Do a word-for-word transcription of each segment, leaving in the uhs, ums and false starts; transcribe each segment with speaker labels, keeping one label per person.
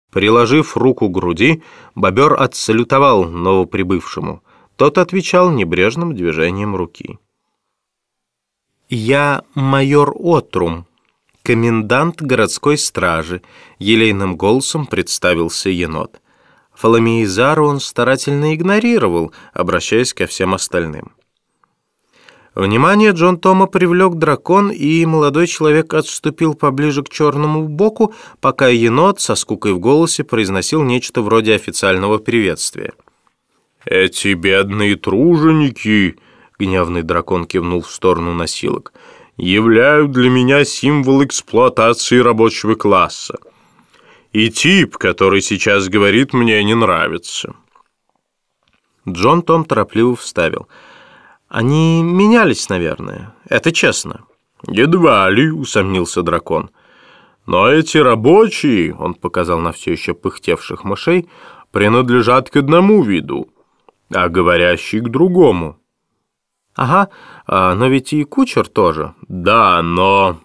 Speaker 1: Приложив руку к груди, бобер отсалютовал новоприбывшему. Тот отвечал небрежным движением руки. «Я майор Отрум, комендант городской стражи», — елейным голосом представился енот. Фоломеизару он старательно игнорировал, обращаясь ко всем остальным. Внимание Джон Тома привлек дракон, и молодой человек отступил поближе к черному боку, пока енот со скукой в голосе произносил нечто вроде официального приветствия.
Speaker 2: «Эти бедные труженики», —
Speaker 1: гневный дракон кивнул в сторону носилок,
Speaker 2: «являют для меня символ эксплуатации рабочего класса. И тип, который сейчас говорит, мне не нравится».
Speaker 1: Джон Том торопливо вставил. «Они менялись, наверное. Это честно».
Speaker 2: «Едва ли», — усомнился дракон. «Но эти рабочие», — он показал на все еще пыхтевших мышей, «принадлежат к одному виду, а говорящий к другому».
Speaker 1: «Ага, но ведь и кучер тоже».
Speaker 2: «Да, но...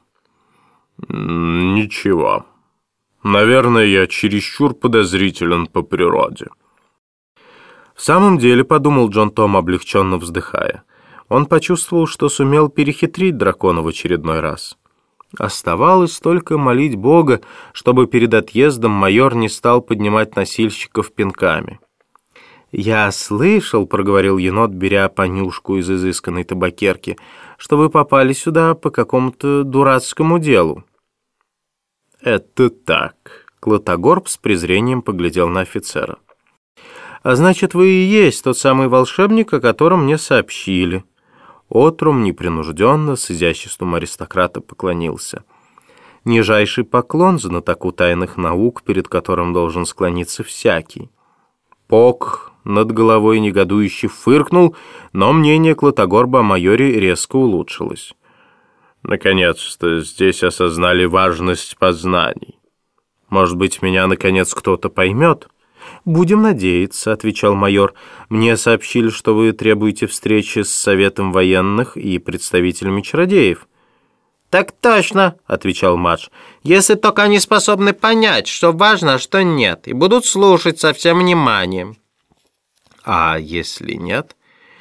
Speaker 2: ничего. Наверное, я чересчур подозрителен по природе».
Speaker 1: В самом деле, подумал Джон Том, облегченно вздыхая, он почувствовал, что сумел перехитрить дракона в очередной раз. Оставалось только молить Бога, чтобы перед отъездом майор не стал поднимать носильщиков пинками. «Я слышал, — проговорил енот, беря понюшку из изысканной табакерки, — что вы попали сюда по какому-то дурацкому делу».
Speaker 2: «Это так», —
Speaker 1: Клотогорб с презрением поглядел на офицера. «А значит, вы и есть тот самый волшебник, о котором мне сообщили». Отрум непринужденно с изяществом аристократа поклонился. Нижайший поклон знатоку тайных наук, перед которым должен склониться всякий. Пок над головой негодующе фыркнул, но мнение Клотогорба о майоре резко улучшилось.
Speaker 2: «Наконец-то здесь осознали важность познаний. Может быть, меня, наконец, кто-то поймет?»
Speaker 1: «Будем надеяться», — отвечал майор. «Мне сообщили, что вы требуете встречи с Советом военных и представителями чародеев».
Speaker 3: «Так точно», — отвечал Мадж. «Если только они способны понять, что важно, а что нет, и будут слушать со всем вниманием».
Speaker 1: «А если нет?»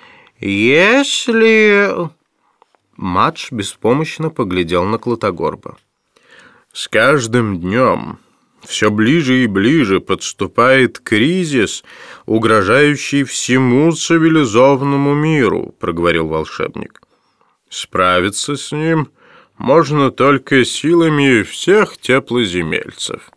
Speaker 3: «Если...»
Speaker 1: Мадж беспомощно поглядел на Клотогорба.
Speaker 2: «С каждым днем все ближе и ближе подступает кризис, угрожающий всему цивилизованному миру», — проговорил волшебник. «Справиться с ним можно только силами всех теплоземельцев».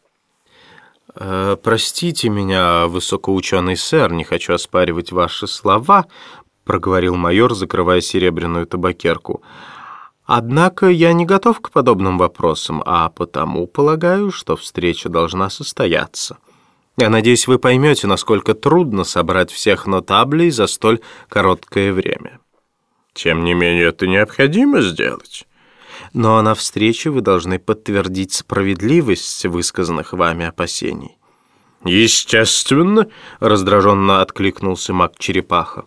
Speaker 1: «Э, «Простите меня, высокоученый сэр, не хочу оспаривать ваши слова», — проговорил майор, закрывая серебряную табакерку. «Однако я не готов к подобным вопросам, а потому полагаю, что встреча должна состояться. Я надеюсь, вы поймете, насколько трудно собрать всех нотаблей за столь короткое время».
Speaker 2: «Тем не менее, это необходимо сделать».
Speaker 1: «Но на встрече вы должны подтвердить справедливость высказанных вами опасений».
Speaker 2: «Естественно», — раздраженно откликнулся маг-черепаха.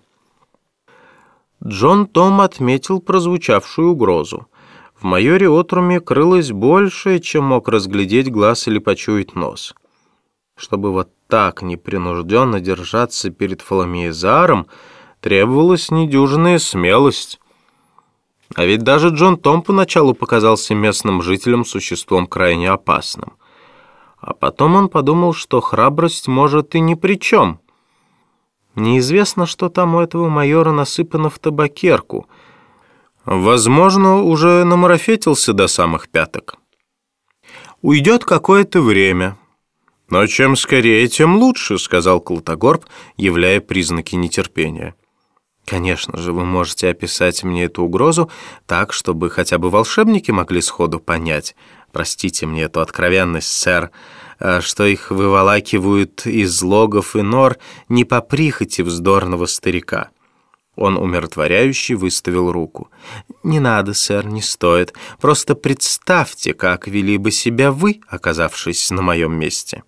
Speaker 1: Джон Том отметил прозвучавшую угрозу. В майоре Отруме крылось больше, чем мог разглядеть глаз или почуять нос. Чтобы вот так непринужденно держаться перед Фоломеизаром, требовалась недюжинная смелость. А ведь даже Джон Том поначалу показался местным жителям существом крайне опасным. А потом он подумал, что храбрость может и ни при чем. Неизвестно, что там у этого майора насыпано в табакерку. Возможно, уже намарафетился до самых пяток. Уйдет какое-то время. «Но чем скорее, тем лучше», — сказал Клотогорб, являя признаки нетерпения. «Конечно же, вы можете описать мне эту угрозу так, чтобы хотя бы волшебники могли сходу понять. Простите мне эту откровенность, сэр, что их выволакивают из логов и нор не по прихоти вздорного старика». Он умиротворяюще выставил руку. «Не надо, сэр, не стоит. Просто представьте, как вели бы себя вы, оказавшись на моем месте».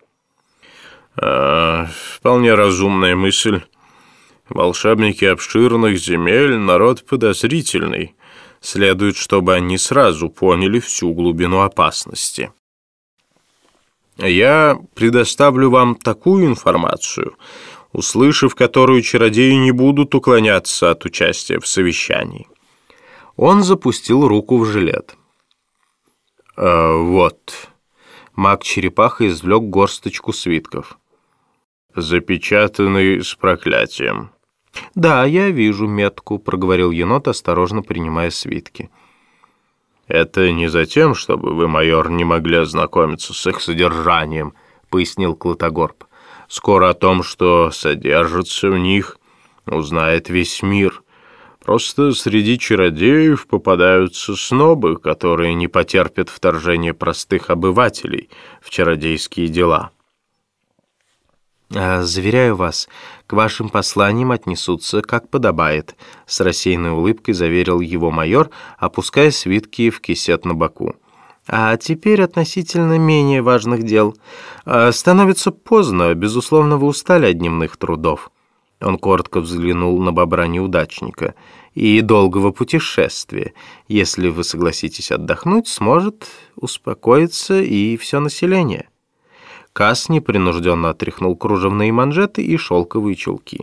Speaker 2: А, «Вполне разумная мысль. Волшебники обширных земель — народ подозрительный. Следует, чтобы они сразу поняли всю глубину опасности». Я предоставлю вам такую информацию, услышав которую чародеи не будут уклоняться от участия в совещании».
Speaker 1: Он запустил руку в жилет.
Speaker 2: «Э, вот».
Speaker 1: Маг-черепаха извлек горсточку свитков.
Speaker 2: «Запечатанный с проклятием».
Speaker 1: «Да, я вижу метку», — проговорил енот, осторожно принимая свитки.
Speaker 2: «Это не за тем, чтобы вы, майор, не могли ознакомиться с их содержанием», — пояснил Клотогорб. «Скоро о том, что содержится в них, узнает весь мир. Просто среди чародеев попадаются снобы, которые не потерпят вторжения простых обывателей в чародейские дела».
Speaker 1: «Заверяю вас, к вашим посланиям отнесутся, как подобает», — с рассеянной улыбкой заверил его майор, опуская свитки в кисет на боку. «А теперь относительно менее важных дел. Становится поздно, безусловно, вы устали от дневных трудов». Он коротко взглянул на бобра-неудачника. «И долгого путешествия. Если вы согласитесь отдохнуть, сможет успокоиться и все население». Касс непринужденно отряхнул кружевные манжеты и шелковые чулки.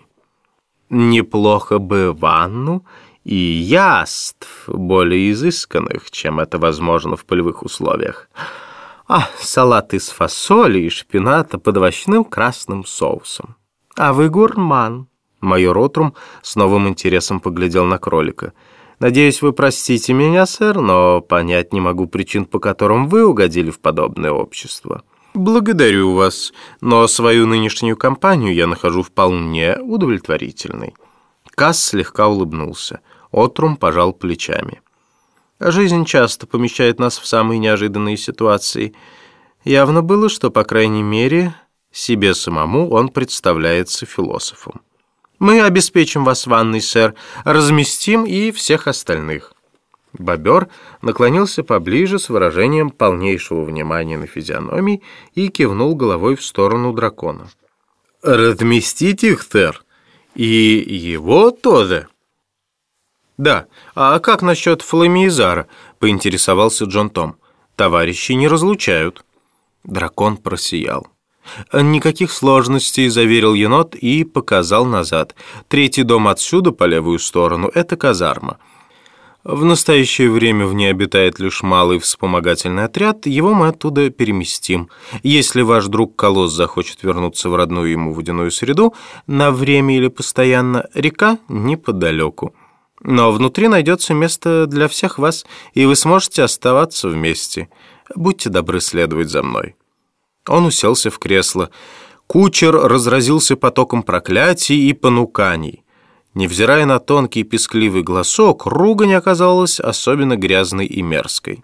Speaker 1: «Неплохо бы ванну и яств, более изысканных, чем это возможно в полевых условиях. А, салат из фасоли и шпината под овощным красным соусом. А вы гурман». Майор Отрум с новым интересом поглядел на кролика. «Надеюсь, вы простите меня, сэр, но понять не могу причин, по которым вы угодили в подобное общество». «Благодарю вас, но свою нынешнюю кампанию я нахожу вполне удовлетворительной». Касс слегка улыбнулся. Отрум пожал плечами. «Жизнь часто помещает нас в самые неожиданные ситуации. Явно было, что, по крайней мере, себе самому он представляется философом. Мы обеспечим вас ванной, сэр, разместим и всех остальных». Бобер наклонился поближе с выражением полнейшего внимания на физиономии и кивнул головой в сторону дракона. «Разместите их, сэр, и его тоже». «Да, а как насчет Фламиезара?» — поинтересовался Джон Том. «Товарищи не разлучают». Дракон просиял. «Никаких сложностей», — заверил енот и показал назад. «Третий дом отсюда, по левую сторону, — это казарма. В настоящее время в ней обитает лишь малый вспомогательный отряд, его мы оттуда переместим. Если ваш друг Колосс захочет вернуться в родную ему водяную среду, на время или постоянно, река неподалеку. Но внутри найдется место для всех вас, и вы сможете оставаться вместе. Будьте добры следовать за мной». Он уселся в кресло. Кучер разразился потоком проклятий и понуканий. Невзирая на тонкий пескливый голосок, ругань оказалась особенно грязной и мерзкой.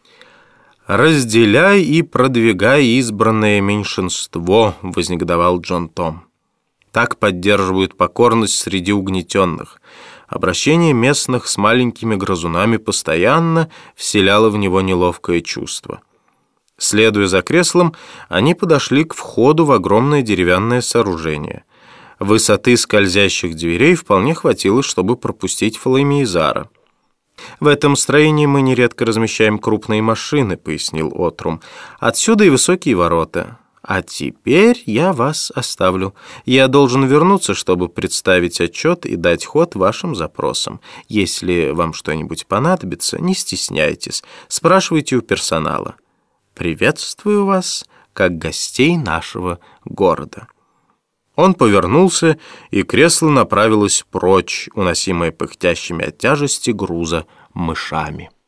Speaker 1: «Разделяй и продвигай избранное меньшинство», — вознегодовал Джон Том. «Так поддерживают покорность среди угнетенных. Обращение местных с маленькими грызунами постоянно вселяло в него неловкое чувство». Следуя за креслом, они подошли к входу в огромное деревянное сооружение. Высоты скользящих дверей вполне хватило, чтобы пропустить Фламиезара. «В этом строении мы нередко размещаем крупные машины», — пояснил Отрум. «Отсюда и высокие ворота. А теперь я вас оставлю. Я должен вернуться, чтобы представить отчет и дать ход вашим запросам. Если вам что-нибудь понадобится, не стесняйтесь, спрашивайте у персонала. Приветствую вас, как гостей нашего города». Он повернулся, и кресло направилось прочь, уносимое пыхтящими от тяжести груза мышами.